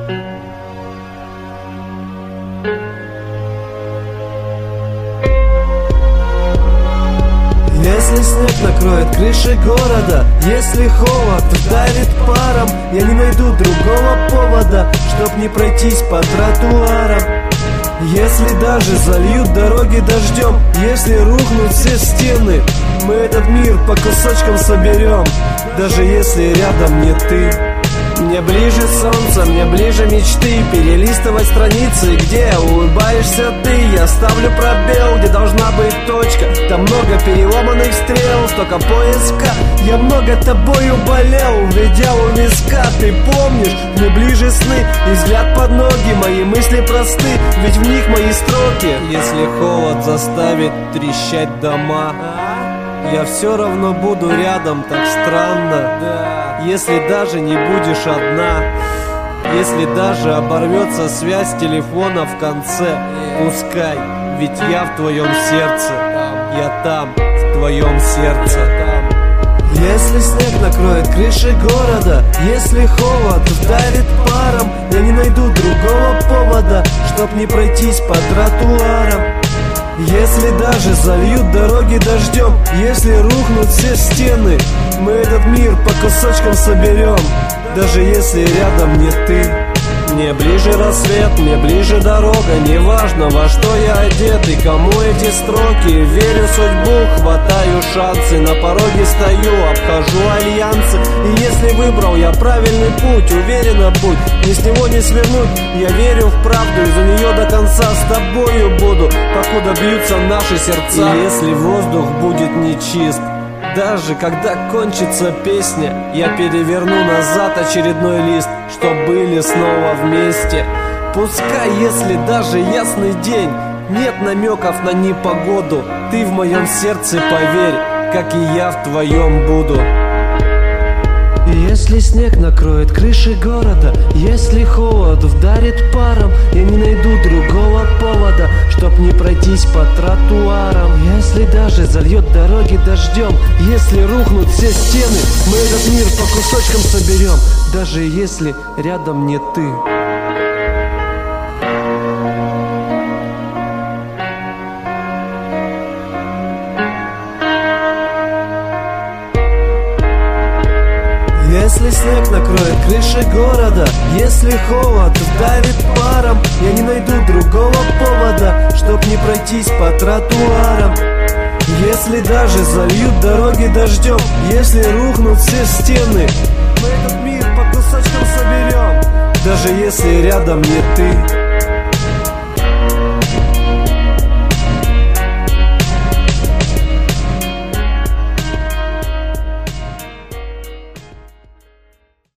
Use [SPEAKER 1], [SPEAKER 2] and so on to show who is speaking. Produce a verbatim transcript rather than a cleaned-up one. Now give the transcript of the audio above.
[SPEAKER 1] Если снег накроет крыши города, если холод вдарит паром, я не найду другого повода, чтоб не пройтись по тротуарам. Если даже зальют дороги дождем, если рухнут все стены, мы этот мир по кусочкам соберем, даже если рядом не ты. Мне ближе солнце, мне ближе мечты, перелистывать страницы, где улыбаешься ты. Я ставлю пробел, где должна быть точка. Там много переломанных стрел, столько поиска. Я много тобою болел, глядел у виска. Ты помнишь, мне ближе сны и взгляд под ноги. Мои мысли просты, ведь в них мои строки. Если холод заставит трещать дома, я все равно буду рядом, так странно. Если даже не будешь одна, если даже оборвется связь телефона в конце, пускай, ведь я в твоем сердце, я там, в твоем сердце. Если снег накроет крыши города, если холод вдарит паром, я не найду другого повода, чтоб не пройтись по тротуарам. Если даже зальют дороги дождем, если рухнут все стены, мы этот мир по кусочкам соберем, даже если рядом не ты. Мне ближе рассвет, мне ближе дорога, неважно во что я одет и кому эти строки. Верю в судьбу, хватаю шансы, на пороге стою, обхожу альянсы. И если выбрал я правильный путь, уверенно будь, ни с него не свернуть. Я верю в правду и за нее до конца с тобою буду, покуда бьются наши сердца. И если воздух будет нечист, даже когда кончится песня, я переверну назад очередной лист, чтоб были снова вместе. Пускай, если даже ясный день, нет намеков на непогоду, ты в моем сердце поверь, как и я в твоем буду. Если снег накроет крыши города, если холод вдарит паром, я не найду другого повода, чтоб не пройтись по тротуарам. Если даже зальет дороги дождем, если рухнут все стены, мы этот мир по кусочкам соберем, даже если рядом не ты. Если снег накроет крыши города, если холод вдарит паром, я не найду другого повода, чтоб не пройтись по тротуарам. Если даже зальют дороги дождем, если рухнут все стены, мы этот мир по кусочкам соберем, даже если рядом не ты.